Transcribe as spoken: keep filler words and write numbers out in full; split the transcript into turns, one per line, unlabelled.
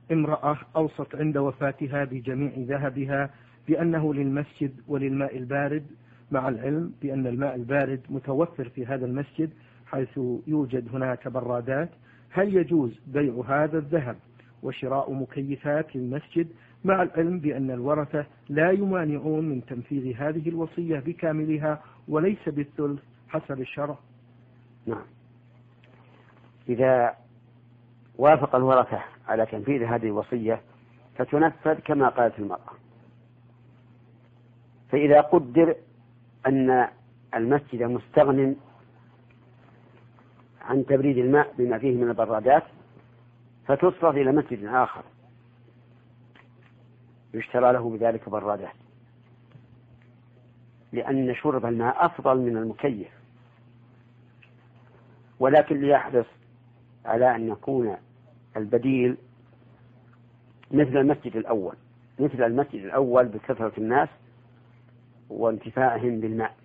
امرأة أوصت عند وفاتها بجميع ذهبها بأنه للمسجد وللماء البارد، مع العلم بأن الماء البارد متوفر في هذا المسجد حيث يوجد هناك برادات. هل يجوز بيع هذا الذهب وشراء مكيفات للمسجد، مع العلم بأن الورثة لا يمانعون من تنفيذ هذه الوصية بكاملها وليس بالثلث حسب الشرع؟
نعم، إذا وافق الورثة على تنفيذ هذه الوصية فتنفذ كما قالت المرأة. فإذا قدر أن المسجد مستغن عن تبريد الماء بما فيه من البرادات فتصرف إلى مسجد آخر يشترى له بذلك برادات، لأن شرب الماء أفضل من المكيف. ولكن ليحرص على أن يكون البديل مثل المسجد الأول مثل المسجد الأول بكثرة الناس وانتفاعهم بالماء.